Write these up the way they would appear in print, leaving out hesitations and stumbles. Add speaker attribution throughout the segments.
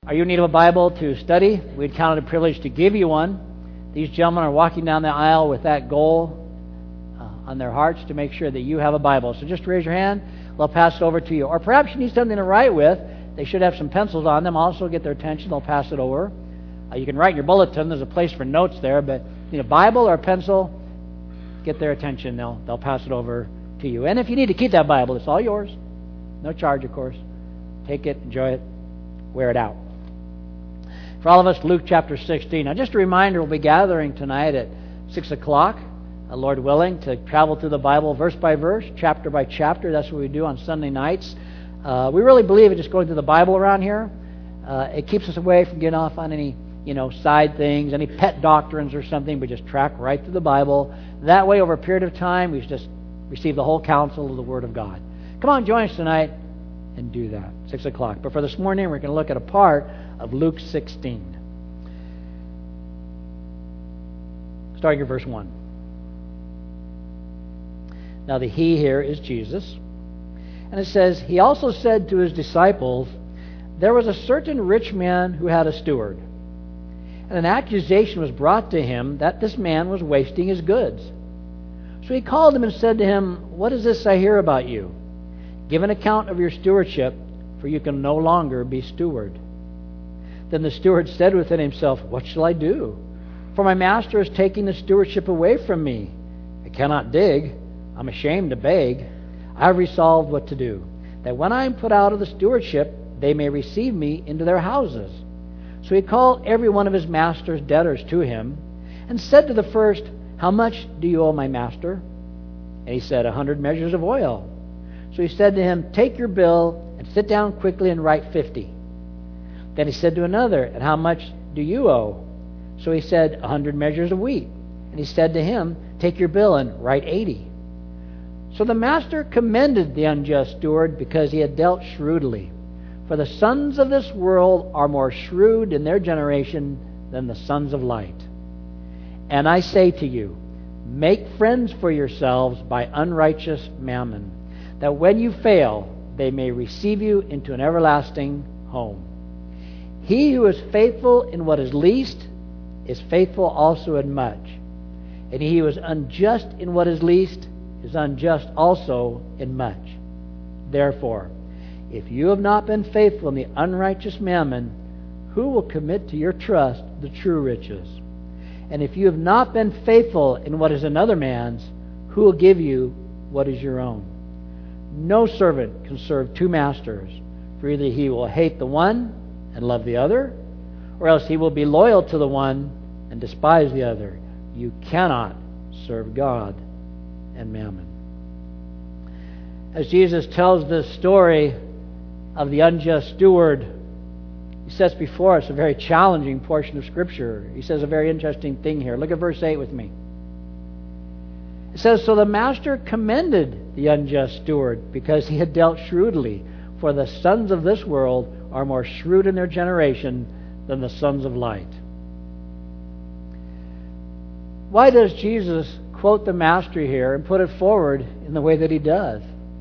Speaker 1: Are you in need of a Bible to study? We'd count it a privilege to give you one. These gentlemen are walking down the aisle with that goal on their hearts to make sure that you have a Bible. So just raise your hand. They'll pass it over to you. Or perhaps you need something to write with. They should have some pencils on them. Also get their attention. They'll pass it over. You can write in your bulletin. There's a place for notes there. But if you need a Bible or a pencil, get their attention. They'll pass it over to you. And if you need to keep that Bible, it's all yours. No charge, of course. Take it, enjoy it, wear it out. For all of us, Luke chapter 16. Now, just a reminder, we'll be gathering tonight at 6 o'clock, Lord willing, to travel through the Bible verse by verse, chapter by chapter. That's what we do on Sunday nights. We really believe in just going through the Bible around here. It keeps us away from getting off on any side things, any pet doctrines or something, but just track right through the Bible. That way, over a period of time, we just receive the whole counsel of the Word of God. Come on, join us tonight and do that. 6 o'clock. But for this morning, we're going to look at a part of Luke 16. Starting at verse 1. Now the he here is Jesus. And it says, He also said to His disciples, There was a certain rich man who had a steward. And an accusation was brought to him that this man was wasting his goods. So he called him and said to him, What is this I hear about you? Give an account of your stewardship, for you can no longer be steward. Then the steward said within himself, What shall I do? For my master is taking the stewardship away from me. I cannot dig. I'm ashamed to beg. I have resolved what to do, that when I am put out of the stewardship, they may receive me into their houses. So he called every one of his master's debtors to him, and said to the first, How much do you owe my master? And he said, 100 measures of oil. So he said to him, Take your bill, and sit down quickly and write 50. Then he said to another, And how much do you owe? So he said, 100 measures of wheat. And he said to him, Take your bill and write 80. So the master commended the unjust steward because he had dealt shrewdly. For the sons of this world are more shrewd in their generation than the sons of light. And I say to you, make friends for yourselves by unrighteous mammon, that when you fail, they may receive you into an everlasting home. He who is faithful in what is least is faithful also in much. And he who is unjust in what is least is unjust also in much. Therefore, if you have not been faithful in the unrighteous mammon, who will commit to your trust the true riches? And if you have not been faithful in what is another man's, who will give you what is your own? No servant can serve two masters, for either he will hate the one and love the other, or else he will be loyal to the one and despise the other. You cannot serve God and mammon. As Jesus tells this story of the unjust steward, He sets before us a very challenging portion of Scripture. He says a very interesting thing here. Look at verse 8 with me. It says, So the master commended the unjust steward because he had dealt shrewdly, for the sons of this world are more shrewd in their generation than the sons of light. Why does Jesus quote the master here and put it forward in the way that He does?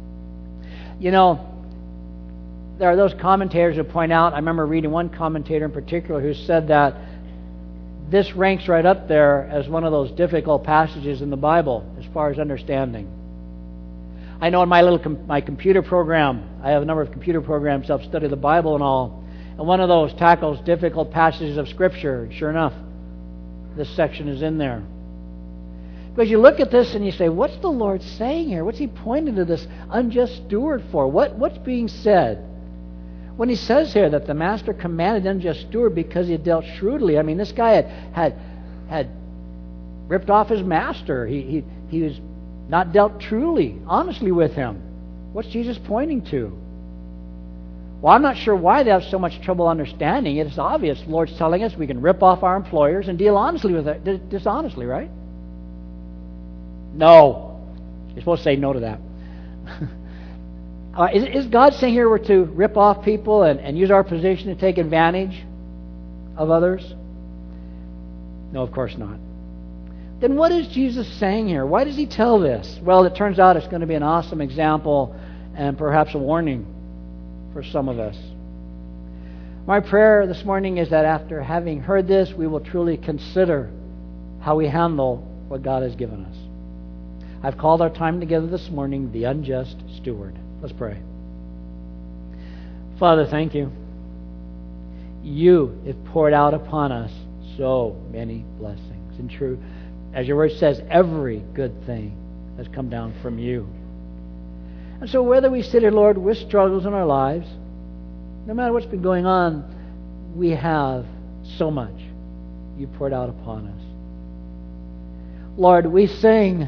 Speaker 1: There are those commentators who point out, I remember reading one commentator in particular who said that this ranks right up there as one of those difficult passages in the Bible as far as understanding. I know in my computer program, I have a number of computer programs that study the Bible and all, and one of those tackles difficult passages of Scripture. Sure enough, this section is in there. Because you look at this and you say, what's the Lord saying here? What's He pointing to this unjust steward for? What's being said? When He says here that the master commanded the unjust steward because he had dealt shrewdly, I mean, this guy had ripped off his master. He was not dealt truly, honestly with him. What's Jesus pointing to? Well, I'm not sure why they have so much trouble understanding it. It's obvious. The Lord's telling us we can rip off our employers and deal honestly with it, dishonestly, right? No. You're supposed to say no to that. Is God saying here we're to rip off people and use our position to take advantage of others? No, of course not. Then what is Jesus saying here? Why does He tell this? Well, it turns out it's going to be an awesome example and perhaps a warning for some of us. My prayer this morning is that after having heard this, we will truly consider how we handle what God has given us. I've called our time together this morning the unjust steward. Let's pray. Father, thank you. You have poured out upon us so many blessings. And true, as your word says, every good thing has come down from you. And so whether we sit here, Lord, with struggles in our lives, no matter what's been going on, we have so much you poured out upon us. Lord, we sing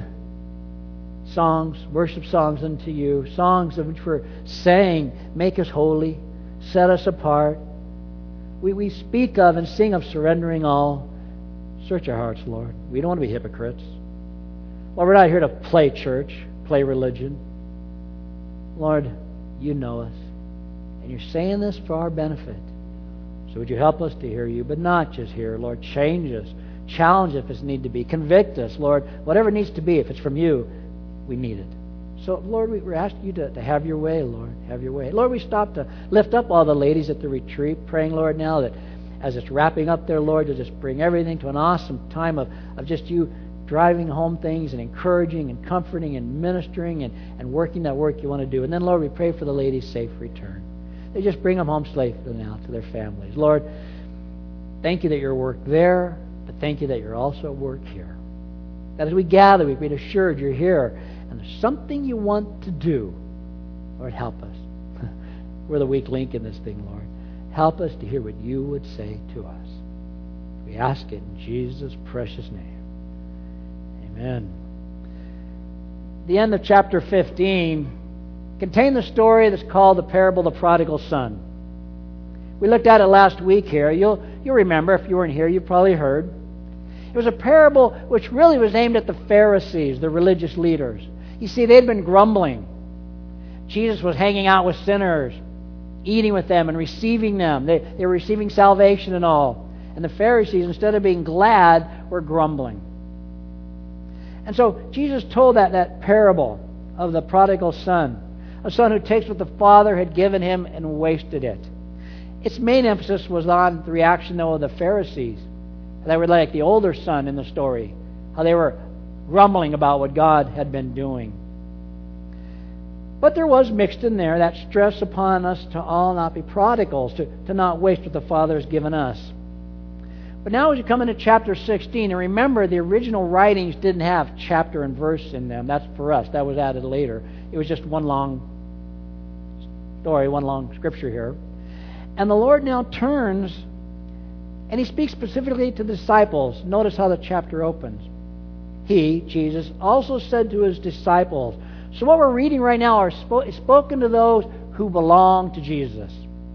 Speaker 1: songs, worship songs unto you, songs of which we're saying, make us holy, set us apart. We speak of and sing of surrendering all. Search our hearts, Lord. We don't want to be hypocrites. Lord, we're not here to play church, play religion. Lord, you know us. And you're saying this for our benefit. So would you help us to hear you, but not just hear. Lord, change us. Challenge if it's need to be. Convict us, Lord. Whatever it needs to be, if it's from you, we need it. So, Lord, we're asking you to have your way, Lord. Have your way. Lord, we stop to lift up all the ladies at the retreat, praying, Lord, now that as it's wrapping up there, Lord, to just bring everything to an awesome time of just you driving home things and encouraging and comforting and ministering and working that work you want to do. And then, Lord, we pray for the ladies' safe return. They just bring them home safely now to their families. Lord, thank you that your work there, but thank you that you're also at work here. That as we gather, we've been assured you're here, and there's something you want to do. Lord, help us. We're the weak link in this thing, Lord. Help us to hear what you would say to us. We ask it in Jesus' precious name. Amen. The end of chapter 15 contained the story that's called the parable of the prodigal son. We looked at it last week here. You'll remember, if you weren't here, you probably heard. It was a parable which really was aimed at the Pharisees, the religious leaders. You see, they'd been grumbling. Jesus was hanging out with sinners, eating with them and receiving them. They were receiving salvation and all. And the Pharisees, instead of being glad, were grumbling. And so Jesus told that parable of the prodigal son, a son who takes what the father had given him and wasted it. Its main emphasis was on the reaction, though, of the Pharisees. They were like the older son in the story, how they were grumbling about what God had been doing. But there was mixed in there that stress upon us to all not be prodigals, to not waste what the Father has given us. But now as you come into chapter 16, and remember the original writings didn't have chapter and verse in them. That's for us. That was added later. It was just one long story, one long scripture here. And the Lord now turns and he speaks specifically to the disciples. Notice how the chapter opens. He, Jesus, also said to his disciples. So what we're reading right now is spoken to those who belong to Jesus.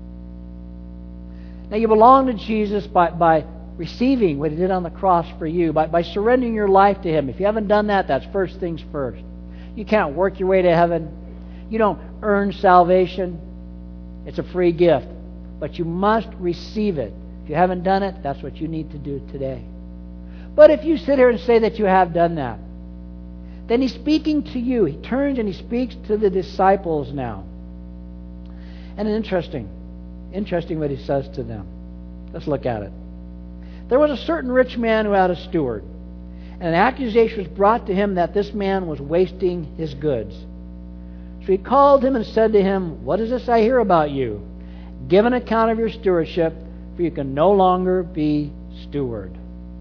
Speaker 1: Now you belong to Jesus by receiving what he did on the cross for you, by surrendering your life to him. If you haven't done that, that's first things first. You can't work your way to heaven. You don't earn salvation. It's a free gift. But you must receive it. If you haven't done it, that's what you need to do today. But if you sit here and say that you have done that, then he's speaking to you. He turns and he speaks to the disciples now. And interesting what he says to them. Let's look at it. There was a certain rich man who had a steward, and an accusation was brought to him that this man was wasting his goods. So he called him and said to him, "What is this I hear about you? Give an account of your stewardship, for you can no longer be steward."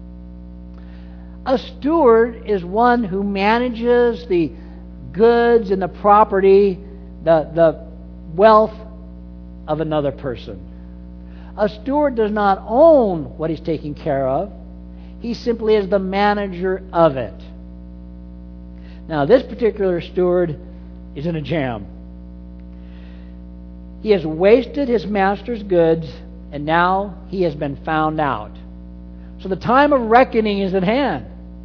Speaker 1: A steward is one who manages the goods and the property, the wealth of another person. A steward does not own what he's taking care of. He simply is the manager of it. Now, this particular steward is in a jam. He has wasted his master's goods, and now he has been found out. So the time of reckoning is at hand.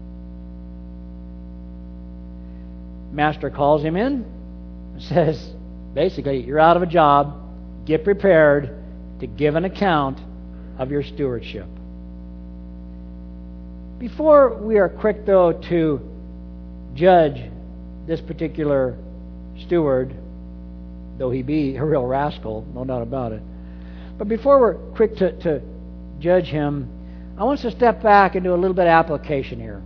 Speaker 1: Master calls him in and says, basically, you're out of a job. Get prepared to give an account of your stewardship. Before we are quick, though, to judge this particular steward, though he be a real rascal, no doubt about it, But before we're quick to judge him, I want us to step back and do a little bit of application here.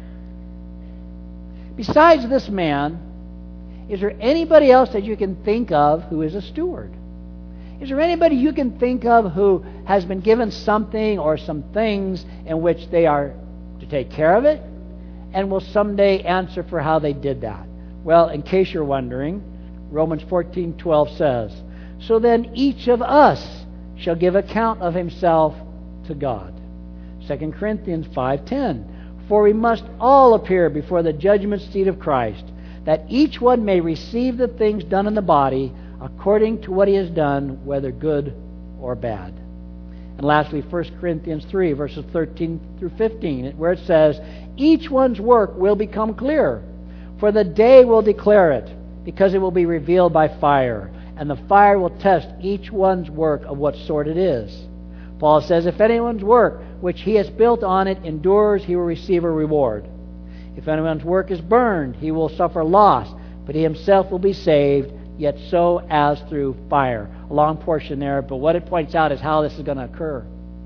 Speaker 1: Besides this man, is there anybody else that you can think of who is a steward? Is there anybody you can think of who has been given something or some things in which they are to take care of it and will someday answer for how they did that? Well, in case you're wondering, Romans 14:12 says, "So then each of us shall give account of himself to God." 2 Corinthians 5:10, "For we must all appear before the judgment seat of Christ, that each one may receive the things done in the body according to what he has done, whether good or bad." And lastly, 1 Corinthians 3, verses 13 through 15, where it says, "Each one's work will become clear, for the day will declare it, because it will be revealed by fire, and the fire will test each one's work of what sort it is." Paul says, "If anyone's work which he has built on it endures, he will receive a reward. If anyone's work is burned, he will suffer loss, but he himself will be saved, yet so as through fire." A long portion there, but what it points out is how this is going to occur.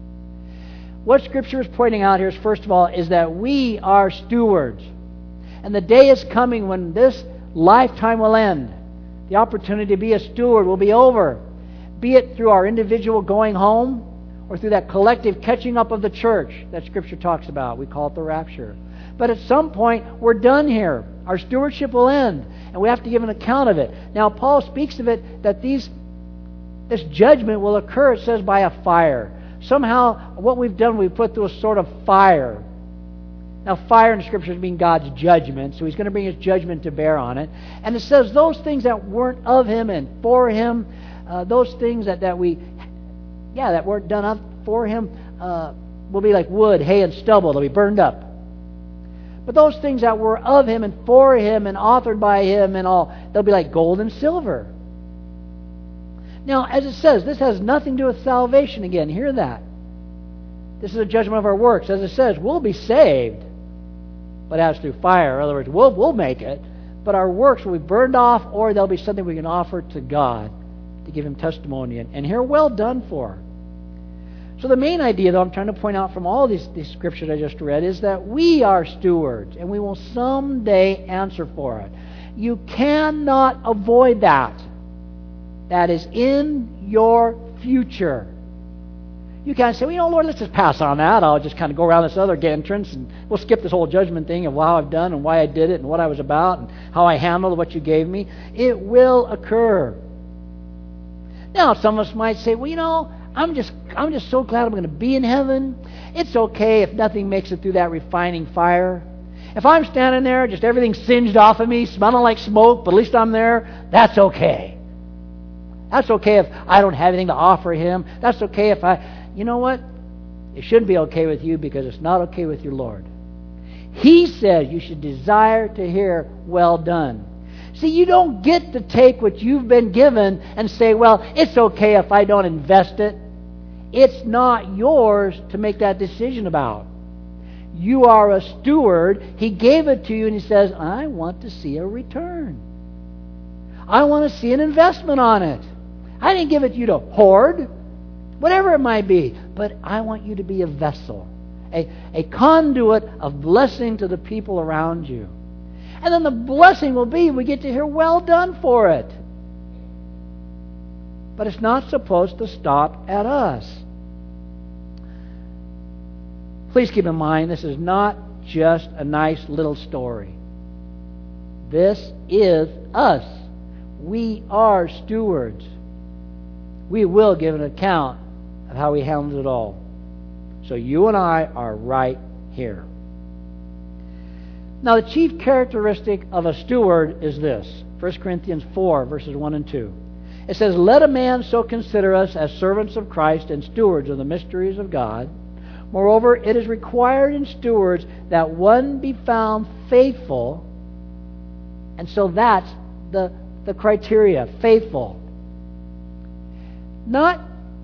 Speaker 1: What Scripture is pointing out here is, first of all, is that we are stewards. And the day is coming when this lifetime will end. The opportunity to be a steward will be over, be it through our individual going home or through that collective catching up of the church that Scripture talks about. We call it the rapture. But at some point, we're done here. Our stewardship will end, and we have to give an account of it. Now, Paul speaks of it that this judgment will occur, it says, by a fire. Somehow, what we've done, we've put through a sort of fire. Now, fire in the Scriptures means God's judgment, so He's going to bring His judgment to bear on it. And it says those things that weren't of Him and for Him, those things that weren't done up for Him, will be like wood, hay, and stubble. They'll be burned up. But those things that were of Him and for Him and authored by Him and all, they'll be like gold and silver. Now, as it says, this has nothing to do with salvation again. Hear that. This is a judgment of our works. As it says, we'll be saved, but as through fire. In other words, we'll make it, but our works will be burned off, or there'll be something we can offer to God to give Him testimony. And here, well done for. So the main idea, though, I'm trying to point out from all these scriptures I just read, is that we are stewards, and we will someday answer for it. You cannot avoid that. That is in your future. You can't say, well, Lord, let's just pass on that. I'll just kind of go around this other entrance, and we'll skip this whole judgment thing of how I've done and why I did it and what I was about and how I handled what you gave me. It will occur. Now, some of us might say, well, I'm just so glad I'm going to be in heaven. It's okay if nothing makes it through that refining fire. If I'm standing there, just everything singed off of me, smelling like smoke, but at least I'm there, that's okay. That's okay if I don't have anything to offer Him. That's okay if you know what? It shouldn't be okay with you because it's not okay with your Lord. He said you should desire to hear, well done. See, you don't get to take what you've been given and say, well, it's okay if I don't invest it. It's not yours to make that decision about. You are a steward. He gave it to you and He says, I want to see a return. I want to see an investment on it. I didn't give it to you to hoard, whatever it might be, but I want you to be a vessel, a conduit of blessing to the people around you. And then the blessing will be we get to hear, well done for it. But it's not supposed to stop at us. Please keep in mind, this is not just a nice little story. This is us. We are stewards. We will give an account of how we handled it all. So you and I are right here. Now, the chief characteristic of a steward is this. 1 Corinthians 4, verses 1 and 2. It says, let a man so consider us as servants of Christ and stewards of the mysteries of God. Moreover, it is required in stewards that one be found faithful. And so that's the criteria, faithful. Not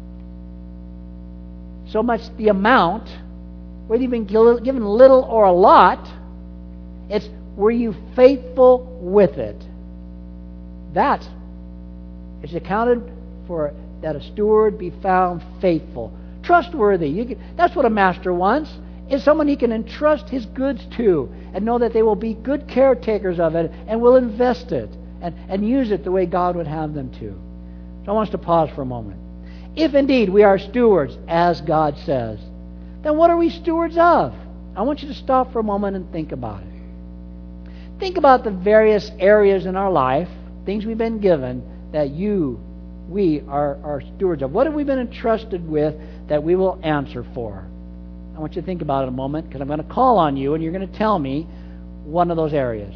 Speaker 1: so much the amount, whether you've been given little or a lot. It's, were you faithful with it? That is accounted for that a steward be found faithful, trustworthy. That's what a master wants, is someone he can entrust his goods to and know that they will be good caretakers of it and will invest it and use it the way God would have them to. So I want us to pause for a moment. If indeed we are stewards, as God says, then what are we stewards of? I want you to stop for a moment and think about it. Think about the various areas in our life, things we've been given, that we are stewards of. What have we been entrusted with that we will answer for? I want you to think about it a moment, because I'm going to call on you and you're going to tell me one of those areas.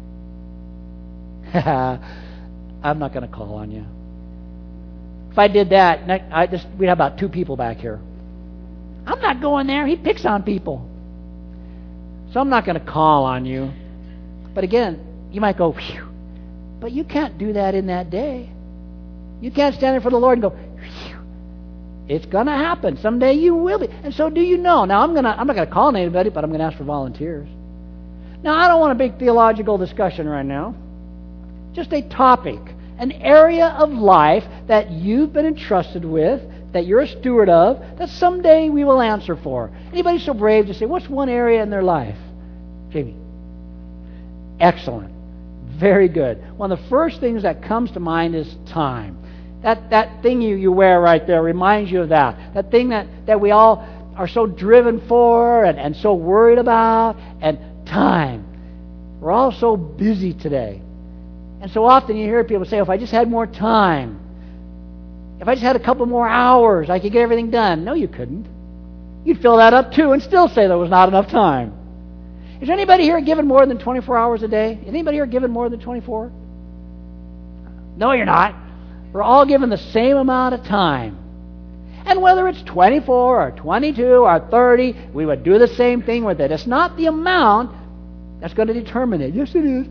Speaker 1: I'm not going to call on you. If I did that, we'd have about 2 people back here. I'm not going there. He picks on people. So I'm not going to call on you. But again, you might go, phew, but you can't do that in that day. You can't stand there for the Lord and go, phew. It's going to happen. Someday you will be. And so do you know. Now, I'm not going to call on anybody, but I'm going to ask for volunteers. Now, I don't want a big theological discussion right now. Just a topic, an area of life that you've been entrusted with, that you're a steward of, that someday we will answer for. Anybody so brave to say, what's one area in their life? Jamie. Excellent. Very good. One of the first things that comes to mind is time. That thing you wear right there reminds you of that. That thing that we all are so driven for and so worried about, and time. We're all so busy today. And so often you hear people say, if I just had more time, if I just had a couple more hours, I could get everything done. No, you couldn't. You'd fill that up too and still say there was not enough time. Is anybody here given more than 24 hours a day? Is anybody here given more than 24? No, you're not. We're all given the same amount of time. And whether it's 24 or 22 or 30, we would do the same thing with it. It's not the amount that's going to determine it. Yes, it is.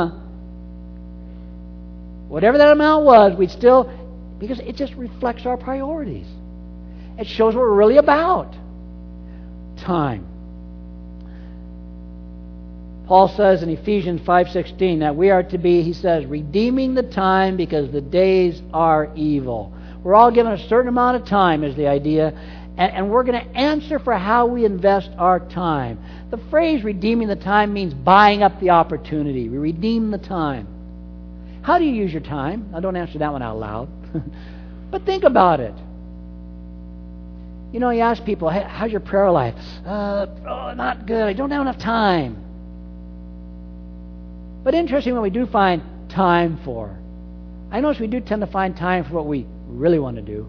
Speaker 1: Whatever that amount was, we'd still, because it just reflects our priorities. It shows what we're really about. Time. Paul says in Ephesians 5:16 that we are to be, he says, redeeming the time because the days are evil. We're all given a certain amount of time is the idea, and we're going to answer for how we invest our time. The phrase redeeming the time means buying up the opportunity. We redeem the time. How do you use your time? Now, don't answer that one out loud. But think about it. You know, you ask people, hey, how's your prayer life? Not good. I don't have enough time. But interesting when we do find time for. I notice we do tend to find time for what we really want to do.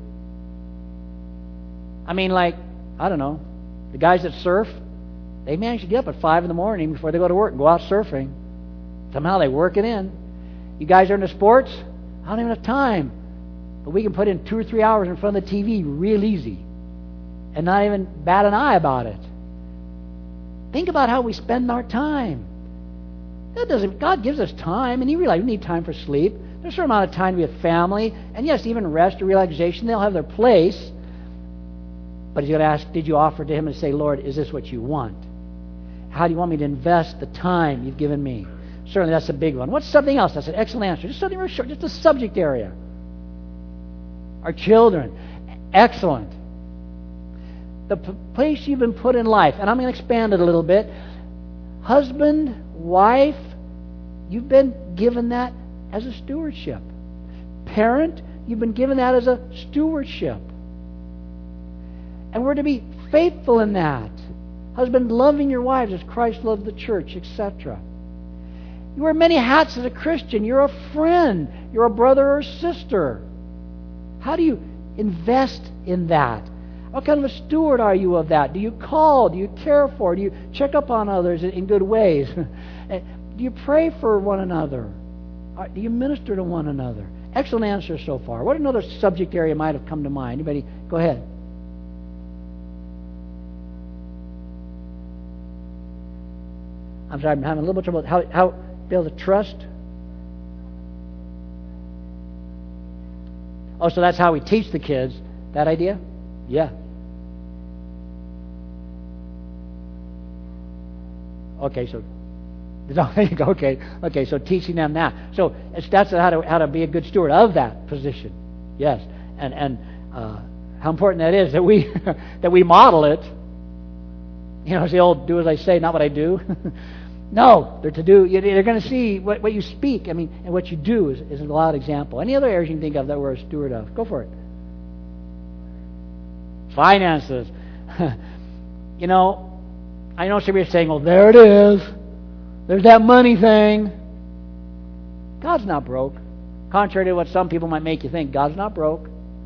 Speaker 1: I mean, like, I don't know, the guys that surf, they manage to get up at 5 in the morning before they go to work and go out surfing. Somehow they work it in. You guys are into sports? I don't have enough time. But we can put in 2 or 3 hours in front of the TV real easy and not even bat an eye about it. Think about how we spend our time. God gives us time, and you realize we need time for sleep. There's a certain amount of time to be with family, and yes, even rest or relaxation, they'll have their place. But he's going to ask, did you offer to him and say, Lord, is this what you want? How do you want me to invest the time you've given me? Certainly that's a big one. What's something else? That's an excellent answer. Just something real short, just a subject area. Our children. Excellent. The place you've been put in life, and I'm going to expand it a little bit. Husband, wife, you've been given that as a stewardship. Parent, you've been given that as a stewardship. And we're to be faithful in that. Husband, loving your wives as Christ loved the church, etc. You wear many hats as a Christian. You're a friend. You're a brother or sister. How do you invest in that? What kind of a steward are you of that? Do you call? Do you care for? Do you check up on others in good ways? Do you pray for one another? Do you minister to one another? Excellent answer so far. What another subject area might have come to mind? Anybody? Go ahead. I'm sorry, I'm having a little bit of trouble. How be able to trust? Oh, so that's how we teach the kids. That idea? Yeah. Okay, so so teaching them that. So that's how to be a good steward of that position. Yes. and how important that is that we that we model it. You know, it's the old "do as I say, not what I do." No, they're to do. They're going to see what you speak. I mean, and what you do is a loud example. Any other areas you can think of that we're a steward of? Go for it. Finances. You know, I know some of you are saying, "Well, there it is. There's that money thing." God's not broke. Contrary to what some people might make you think, God's not broke.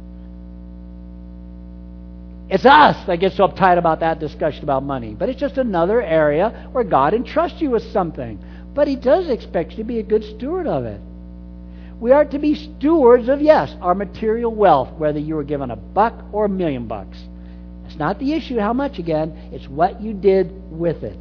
Speaker 1: It's us that get so uptight about that discussion about money. But it's just another area where God entrusts you with something. But He does expect you to be a good steward of it. We are to be stewards of, yes, our material wealth, whether you were given $1 or $1 million. It's not the issue how much, again. It's what you did with it.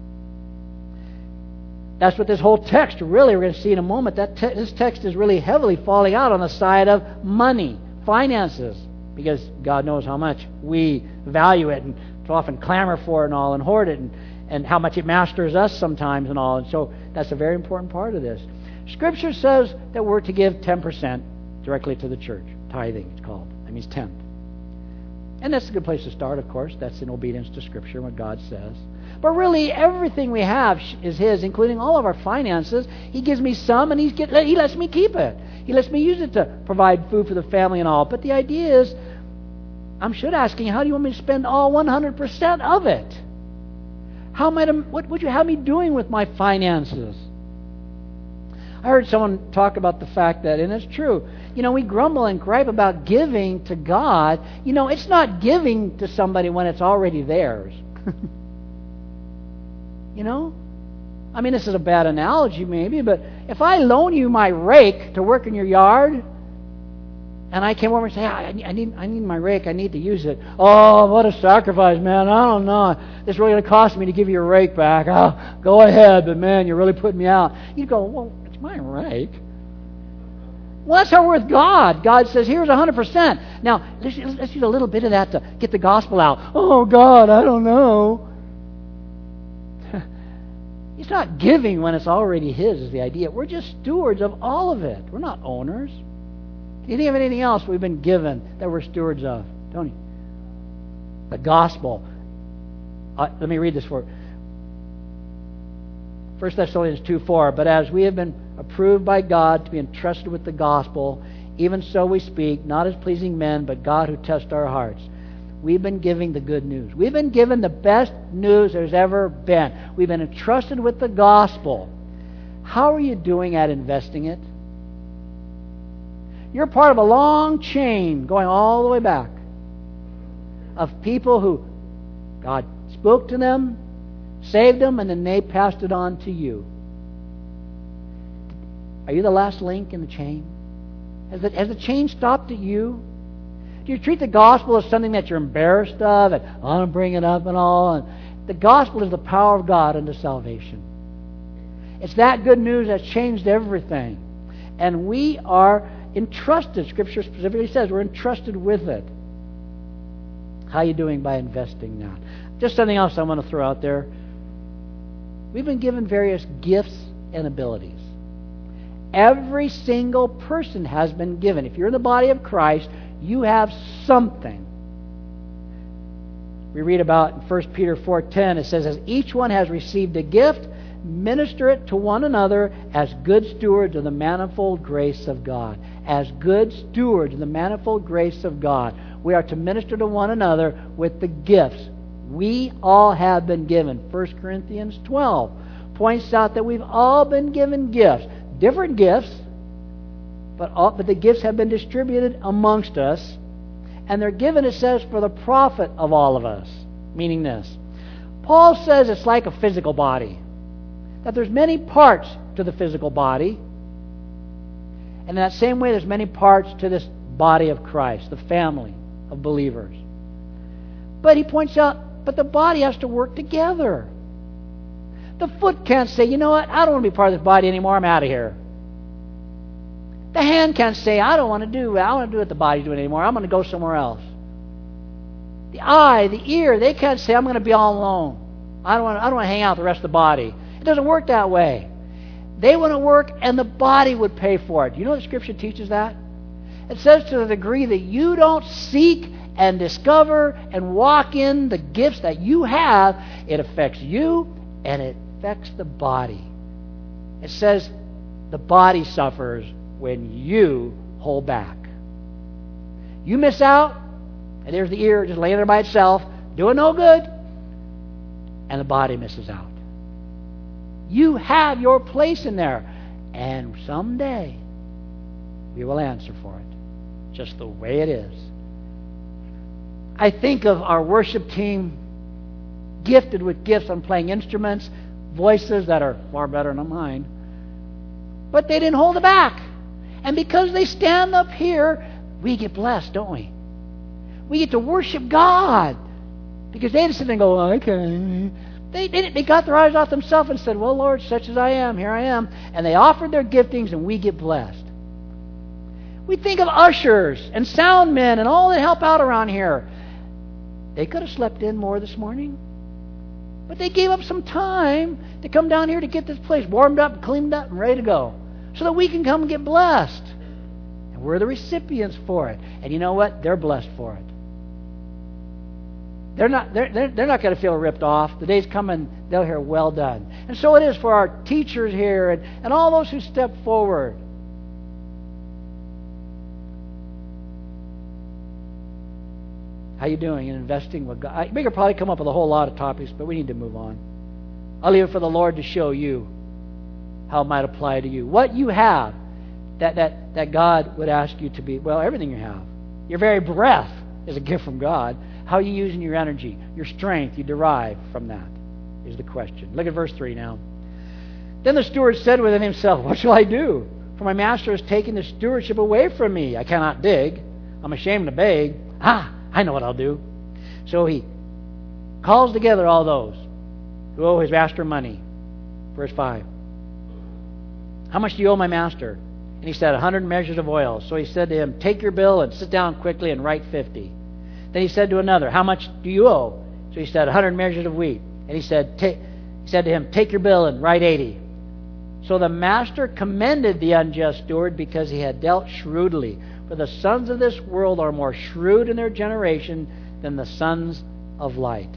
Speaker 1: That's what this whole text, really, we're going to see in a moment, this text is really heavily falling out on the side of money, finances, because God knows how much we value it and often clamor for it and all and hoard it and how much it masters us sometimes and all. And so that's a very important part of this. Scripture says that we're to give 10% directly to the church. Tithing, it's called. That means 10th. And that's a good place to start, of course. That's in obedience to Scripture, what God says. But really, everything we have is His, including all of our finances. He gives me some, and He lets me keep it. He lets me use it to provide food for the family and all. But the idea is, I'm asking, how do you want me to spend all 100% of it? What would you have me doing with my finances? I heard someone talk about the fact that, and it's true, we grumble and gripe about giving to God. It's not giving to somebody when it's already theirs. I mean, this is a bad analogy maybe, but if I loan you my rake to work in your yard, and I came over and say, I need my rake, I need to use it. Oh, what a sacrifice, man. I don't know. This is really going to cost me to give you your rake back. Oh, go ahead, but man, you're really putting me out. You go, well, it's my rake. Well, that's how we're with God. God says, here's 100%. Now, let's use a little bit of that to get the gospel out. Oh, God, I don't know. He's not giving when it's already His, is the idea. We're just stewards of all of it. We're not owners. Do you think of anything else we've been given that we're stewards of? Tony? The gospel. Let me read this for you. 1 Thessalonians 2:4. But as we have been approved by God to be entrusted with the gospel, even so we speak, not as pleasing men, but God who tests our hearts. We've been giving the good news. We've been given the best news there's ever been. We've been entrusted with the gospel. How are you doing at investing it? You're part of a long chain going all the way back of people who God spoke to them, saved them, and then they passed it on to you. Are you the last link in the chain? Has the chain stopped at you? Do you treat the gospel as something that you're embarrassed of and I want to bring it up and all? And the gospel is the power of God unto salvation. It's that good news that's changed everything. And we are entrusted. Scripture specifically says we're entrusted with it. How are you doing by investing that? Just something else I want to throw out there. We've been given various gifts and abilities. Every single person has been given. If you're in the body of Christ, you have something. We read about in 1 Peter 4:10, it says, as each one has received a gift, minister it to one another as good stewards of the manifold grace of God. As good stewards of the manifold grace of God. We are to minister to one another with the gifts we all have been given. 1 Corinthians 12 points out that we've all been given gifts. Different gifts, but the gifts have been distributed amongst us, and they're given, it says, for the profit of all of us. Meaning this. Paul says it's like a physical body. That there's many parts to the physical body, and in that same way there's many parts to this body of Christ, the family of believers. But he points out, but the body has to work together. The foot can't say, you know what, I don't want to be part of this body anymore, I'm out of here. The hand can't say, I don't want to do what the body's doing anymore, I'm going to go somewhere else. The eye, the ear, they can't say, I'm going to be all alone. I don't want to hang out with the rest of the body. It doesn't work that way. They want to work and the body would pay for it. You know what Scripture teaches that? It says to the degree that you don't seek and discover and walk in the gifts that you have, it affects you and it affects the body. It says the body suffers when you hold back. You miss out, and there's the ear just laying there by itself, doing no good, and the body misses out. You have your place in there, and someday we will answer for it, just the way it is. I think of our worship team gifted with gifts on playing instruments, voices that are far better than mine, but they didn't hold it back. And because they stand up here, we get blessed, don't we? We get to worship God. Because they just sit there and go, okay. They got their eyes off themselves and said, well, Lord, such as I am, here I am. And they offered their giftings and we get blessed. We think of ushers and sound men and all that help out around here. They could have slept in more this morning. But they gave up some time to come down here to get this place warmed up, cleaned up, and ready to go. So that we can come and get blessed. And we're the recipients for it. And you know what? They're blessed for it. They're not going to feel ripped off. The day's coming, they'll hear, well done. And so it is for our teachers here and all those who step forward. How you doing in investing with God? We could probably come up with a whole lot of topics, but we need to move on. I'll leave it for the Lord to show you how it might apply to you. What you have that God would ask you to be, well, everything you have. Your very breath is a gift from God. How are you using your energy, your strength you derive from that is the question. Look at verse 3 now. Then the steward said within himself, what shall I do? For my master has taken the stewardship away from me. I cannot dig. I'm ashamed to beg. I know what I'll do. So he calls together all those who owe his master money. Verse 5. How much do you owe my master? And he said, 100 measures of oil. So he said to him, take your bill and sit down quickly and write 50. Then he said to another, how much do you owe? So he said, 100 measures of wheat. And he said to him, take your bill and write 80. So the master commended the unjust steward because he had dealt shrewdly. For the sons of this world are more shrewd in their generation than the sons of light.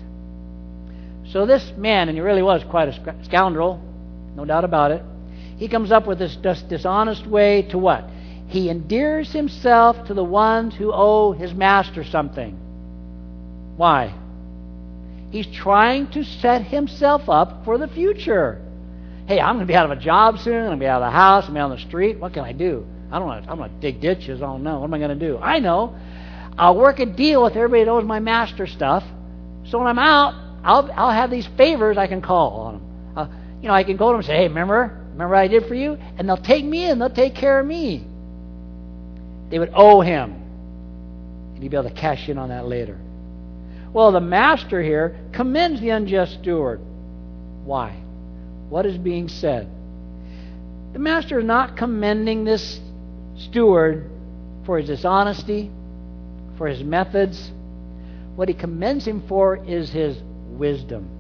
Speaker 1: So this man, and he really was quite a scoundrel, no doubt about it, he comes up with this dishonest way to what? He endears himself to the ones who owe his master something. Why? He's trying to set himself up for the future. Hey, I'm going to be out of a job soon. I'm going to be out of the house. I'm going to be on the street. What can I do? I'm going to dig ditches. I don't know. What am I going to do? I know. I'll work a deal with everybody that owes my master stuff. So when I'm out, I'll have these favors I can call on them. I can go to them and say, hey, remember what I did for you? And they'll take me in. They'll take care of me. They would owe him. And he'd be able to cash in on that later. Well, the master here commends the unjust steward. Why? What is being said? The master is not commending this steward for his dishonesty, for his methods. What he commends him for is his wisdom,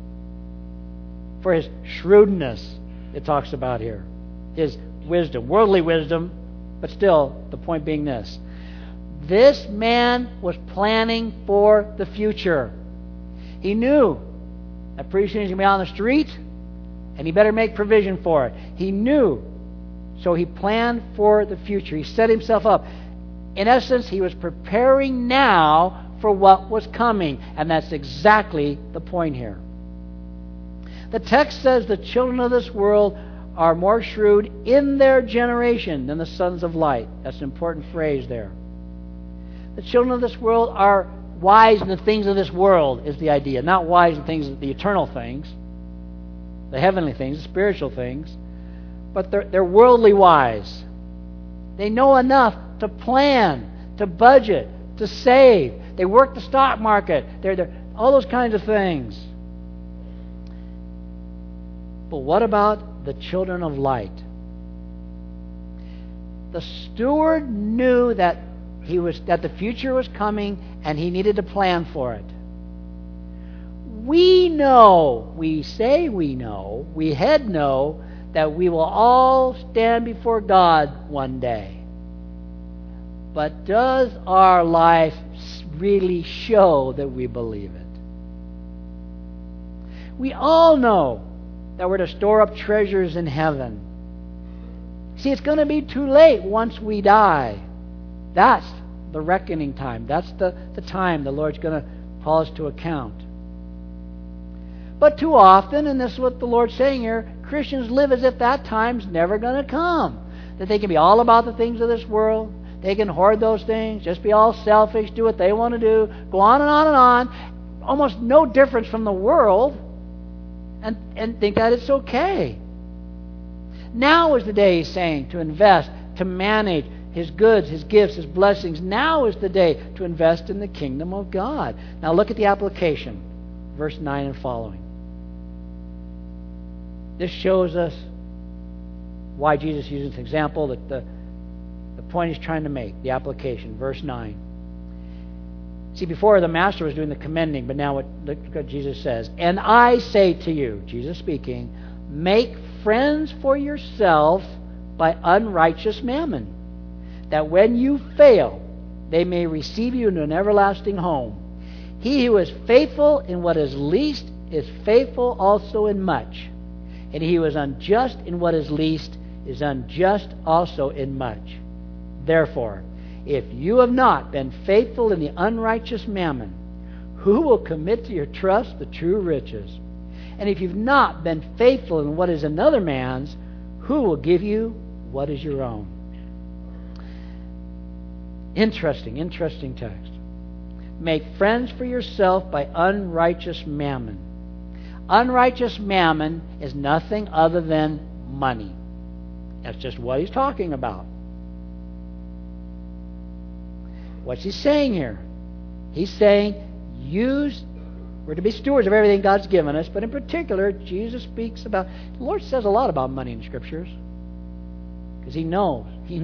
Speaker 1: for his shrewdness, it talks about here. His wisdom, worldly wisdom, but still, the point being this. This man was planning for the future. He knew that pretty soon he's going to be on the street, and he better make provision for it. He knew, so he planned for the future. He set himself up. In essence, he was preparing now for what was coming, and that's exactly the point here. The text says the children of this world are more shrewd in their generation than the sons of light. That's an important phrase there. The children of this world are wise in the things of this world, is the idea. Not wise in things, the eternal things, the heavenly things, the spiritual things. But they're worldly wise. They know enough to plan, to budget, to save. They work the stock market. They're all those kinds of things. But what about the children of light? The steward knew that the future was coming and he needed to plan for it. We know, we say we know, we head know that we will all stand before God one day. But does our life really show that we believe it? We all know that we're to store up treasures in heaven. See, it's going to be too late once we die. That's the reckoning time. That's the time the Lord's going to call us to account. But too often, and this is what the Lord's saying here, Christians live as if that time's never going to come. That they can be all about the things of this world. They can hoard those things, just be all selfish, do what they want to do, go on and on and on. Almost no difference from the world. And think that it's okay. Now is the day, he's saying, to invest, to manage His goods, His gifts, His blessings. Now is the day to invest in the kingdom of God. Now look at the application, verse 9 and following. This shows us why Jesus uses an example, that the point he's trying to make, the application, verse 9. See, before the master was doing the commending, but now look what Jesus says. And I say to you, Jesus speaking, make friends for yourself by unrighteous mammon, that when you fail, they may receive you into an everlasting home. He who is faithful in what is least is faithful also in much. And he who is unjust in what is least is unjust also in much. Therefore, if you have not been faithful in the unrighteous mammon, who will commit to your trust the true riches? And if you've not been faithful in what is another man's, who will give you what is your own? Interesting text. Make friends for yourself by unrighteous mammon. Unrighteous mammon is nothing other than money. That's just what he's talking about. What's he saying here? He's saying, we're to be stewards of everything God's given us, but in particular, Jesus speaks about, the Lord says a lot about money in Scriptures, because He knows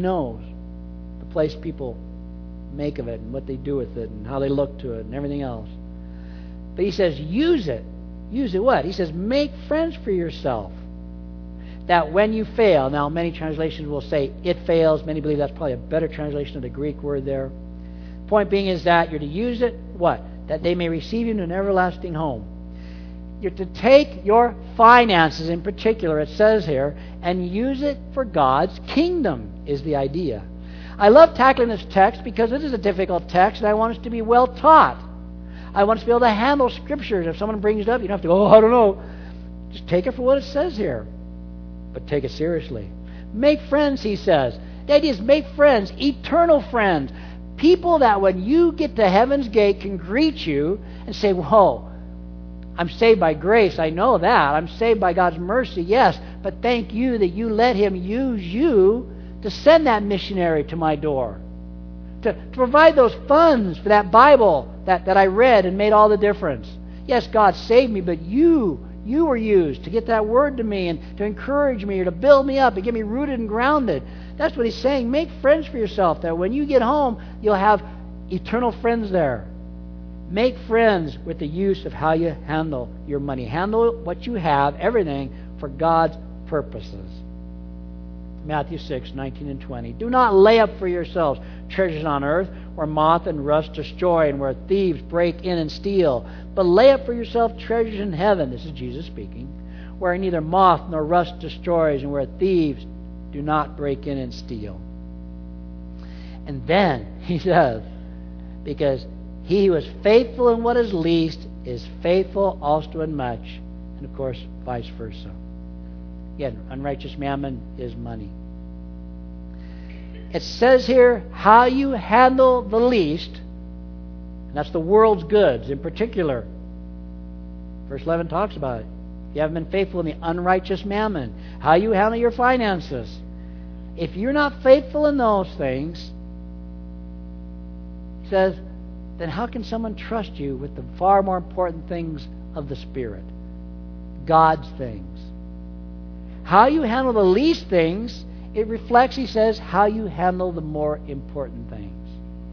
Speaker 1: the place people make of it and what they do with it and how they look to it and everything else. But He says, use it. Use it what? He says, make friends for yourself, that when you fail, now many translations will say it fails. Many believe that's probably a better translation of the Greek word there. Point being is that you're to use it, what? That they may receive you in an everlasting home. You're to take your finances in particular, it says here, and use it for God's kingdom, is the idea. I love tackling this text because it is a difficult text, and I want us to be well taught. I want us to be able to handle Scriptures. If someone brings it up, you don't have to go, I don't know. Just take it for what it says here. But take it seriously. Make friends, he says. The idea is make friends, eternal friends. People that when you get to heaven's gate can greet you and say, whoa, I'm saved by grace. I know that. I'm saved by God's mercy, yes. But thank you that you let Him use you to send that missionary to my door. To provide those funds for that Bible that I read and made all the difference. Yes, God saved me, but you were used to get that word to me and to encourage me or to build me up and get me rooted and grounded. That's what he's saying. Make friends for yourself that when you get home, you'll have eternal friends there. Make friends with the use of how you handle your money. Handle what you have, everything, for God's purposes. Matthew 6, 19 and 20. Do not lay up for yourselves treasures on earth where moth and rust destroy and where thieves break in and steal. But lay up for yourself treasures in heaven. This is Jesus speaking. Where neither moth nor rust destroys and where thieves do not break in and steal. And then he says, because he who is faithful in what is least is faithful also in much. And of course, vice versa. Again, unrighteous mammon is money. It says here how you handle the least, and that's the world's goods in particular. Verse 11 talks about it. You haven't been faithful in the unrighteous mammon. How you handle your finances. If you're not faithful in those things, he says, then how can someone trust you with the far more important things of the Spirit? God's things. How you handle the least things, it reflects, he says, how you handle the more important things.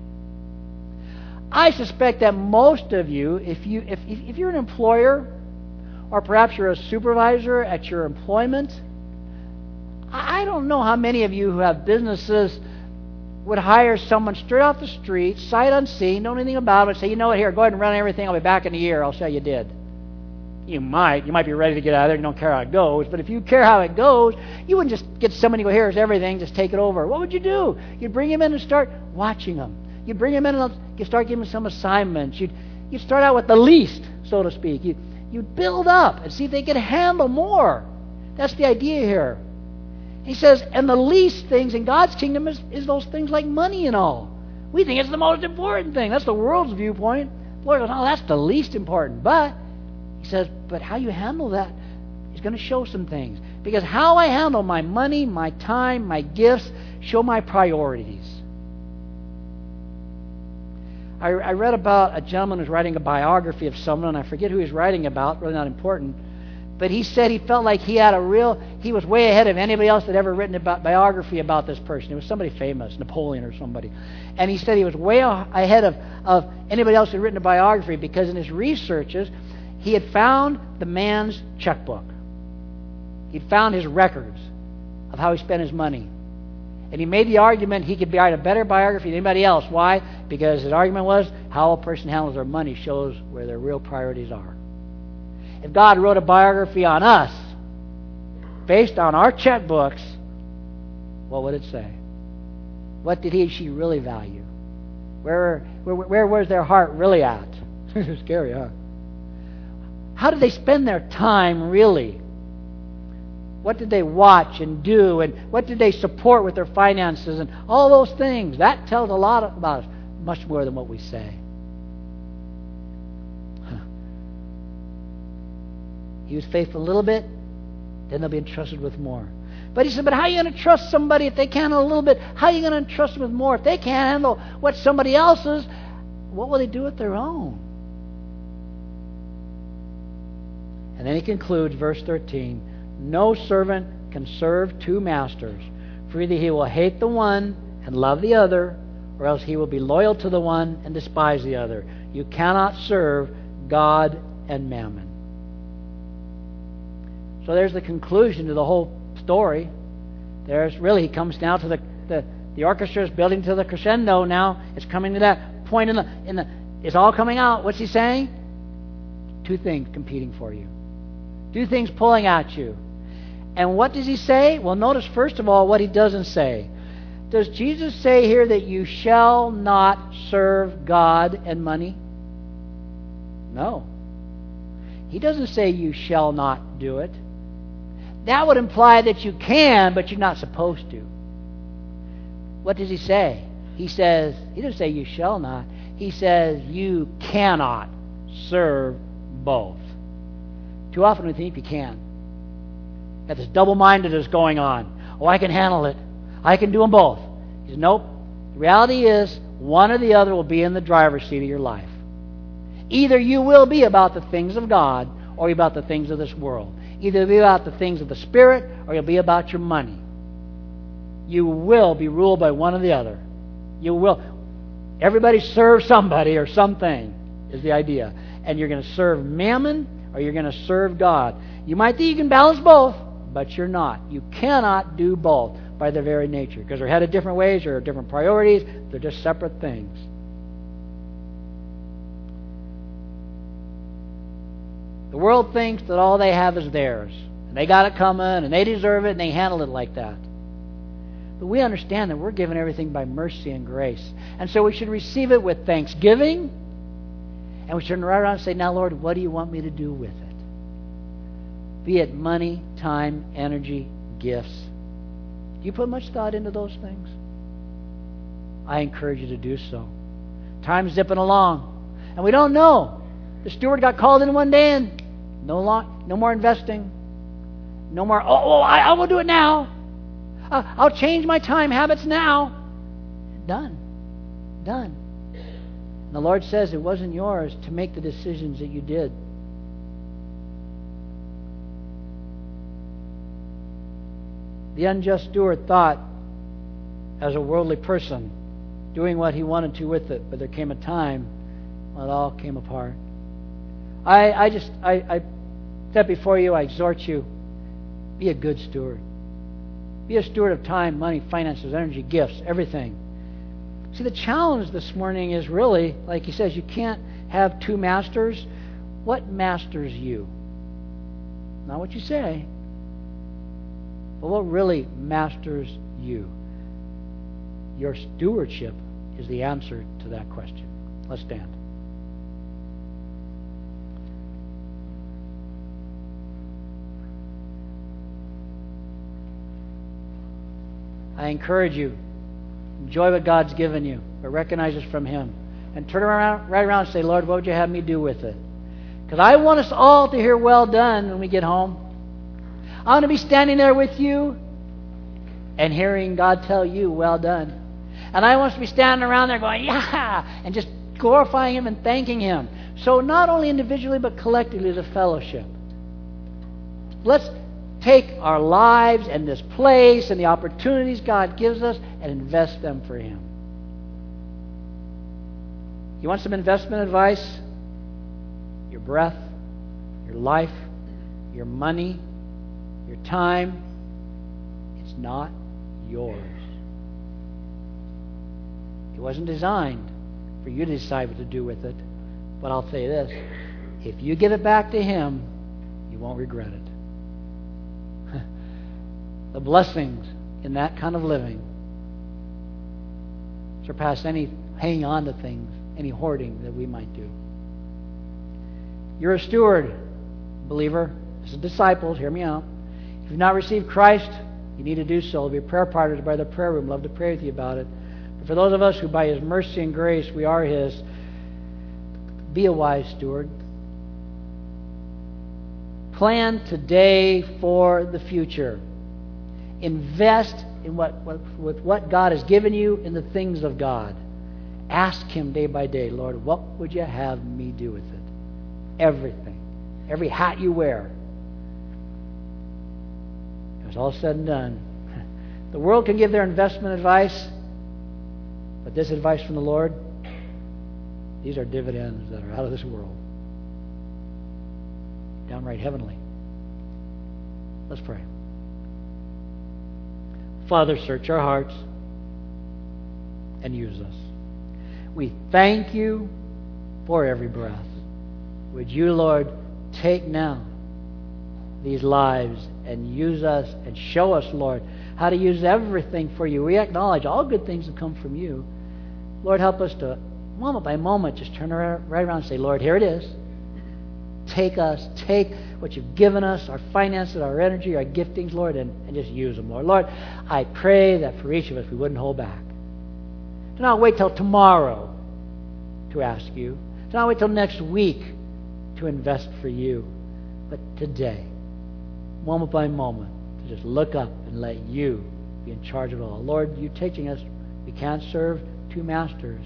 Speaker 1: I suspect that most of you, if you're an employer, or perhaps you're a supervisor at your employment, I don't know how many of you who have businesses would hire someone straight off the street, sight unseen, know anything about it, say, you know what, here, go ahead and run everything. I'll be back in a year. I'll show you did. You might be ready to get out of there. You don't care how it goes. But if you care how it goes, you wouldn't just get somebody to go, here's everything, just take it over. What would you do? You'd bring him in and start watching him. You'd bring him in and you'd start giving him some assignments. You'd start out with the least, so to speak. You'd build up and see if they could handle more. That's the idea here. He says, and the least things in God's kingdom is those things like money and all. We think it's the most important thing. That's the world's viewpoint. The Lord goes, no, that's the least important. But, he says, but how you handle that is going to show some things. Because how I handle my money, my time, my gifts, show my priorities. I read about a gentleman who's writing a biography of someone, and I forget who he's writing about, really not important. But he said he felt like he was way ahead of anybody else that ever written about biography about this person. It was somebody famous, Napoleon or somebody. And he said he was way ahead of anybody else who had written a biography because in his researches, he had found the man's checkbook. He'd found his records of how he spent his money. And he made the argument he could write a better biography than anybody else. Why? Because his argument was how a person handles their money shows where their real priorities are. If God wrote a biography on us based on our checkbooks, what would it say? What did he or she really value? Where was their heart really at? It's scary, huh? How did they spend their time really? What did they watch and do? And what did they support with their finances? And all those things. That tells a lot about us. Much more than what we say. He was faithful a little bit, then they'll be entrusted with more. But he said, but how are you going to trust somebody if they can't handle a little bit? How are you going to entrust them with more? If they can't handle what somebody else's, what will they do with their own? And then he concludes, verse 13, no servant can serve two masters, for either he will hate the one and love the other, or else he will be loyal to the one and despise the other. You cannot serve God and mammon. So there's the conclusion to the whole story. He comes now to the orchestra is building to the crescendo now. It's coming to that point it's all coming out. What's he saying? Two things competing for you. Two things pulling at you. And what does he say? Well, notice first of all what he doesn't say. Does Jesus say here that you shall not serve God and money? No. He doesn't say you shall not do it. That would imply that you can, but you're not supposed to. What does he say? He doesn't say you shall not. He says you cannot serve both. Too often we think you can. Got this double-mindedness going on. Oh, I can handle it. I can do them both. He says, nope. The reality is one or the other will be in the driver's seat of your life. Either you will be about the things of God or you're about the things of this world. Either you'll be about the things of the Spirit or you'll be about your money. You will be ruled by one or the other. You will. Everybody serves somebody or something is the idea. And you're going to serve mammon or you're going to serve God. You might think you can balance both, but you're not. You cannot do both by their very nature because they're headed different ways or different priorities. They're just separate things. The world thinks that all they have is theirs. And they got it coming, and they deserve it, and they handle it like that. But we understand that we're given everything by mercy and grace. And so we should receive it with thanksgiving, and we should turn right around and say, now, Lord, what do you want me to do with it? Be it money, time, energy, gifts. Do you put much thought into those things? I encourage you to do so. Time's zipping along, and we don't know. The steward got called in one day and no more investing. No more, I will do it now. I'll change my time habits now. Done. And the Lord says it wasn't yours to make the decisions that you did. The unjust steward thought, as a worldly person, doing what he wanted to with it, but there came a time when it all came apart. I step before you, I exhort you, be a good steward. Be a steward of time, money, finances, energy, gifts, everything. See, the challenge this morning is really, like he says, you can't have two masters. What masters you? Not what you say, but what really masters you. Your stewardship is the answer to that question. Let's stand. I encourage you, enjoy what God's given you, but recognize it's from Him. And turn right around and say, Lord, what would you have me do with it? Because I want us all to hear well done when we get home. I want to be standing there with you and hearing God tell you, well done. And I want us to be standing around there going, yeah, and just glorifying Him and thanking Him. So not only individually, but collectively as a fellowship. Let's take our lives and this place and the opportunities God gives us and invest them for Him. You want some investment advice? Your breath, your life, your money, your time, it's not yours. It wasn't designed for you to decide what to do with it. But I'll say this, if you give it back to Him, you won't regret it. The blessings in that kind of living surpass any hanging on to things, any hoarding that we might do. You're a steward, believer. As disciples, hear me out. If you've not received Christ, you need to do so. There'll be prayer partners by the prayer room. Love to pray with you about it. But for those of us who by His mercy and grace, we are His, be a wise steward. Plan today for the future. Invest in with what God has given you in the things of God. Ask Him day by day, Lord, what would you have me do with it? Everything. Every hat you wear. When it's all said and done, the world can give their investment advice, but this advice from the Lord, these are dividends that are out of this world. Downright heavenly. Let's pray. Father, search our hearts and use us. We thank You for every breath. Would You, Lord, take now these lives and use us and show us, Lord, how to use everything for You. We acknowledge all good things have come from You. Lord, help us to, moment by moment, just turn right around and say, Lord, here it is. Take us, take what You've given us, our finances, our energy, our giftings, Lord, and just use them, Lord. Lord, I pray that for each of us we wouldn't hold back. Do not wait till tomorrow to ask You. Do not wait till next week to invest for You. But today, moment by moment, to just look up and let You be in charge of it all. Lord, You teaching us we can't serve two masters.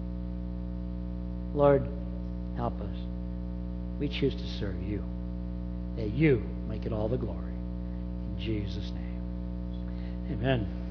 Speaker 1: Lord, help us. We choose to serve You, that You might get all the glory. In Jesus' name. Amen.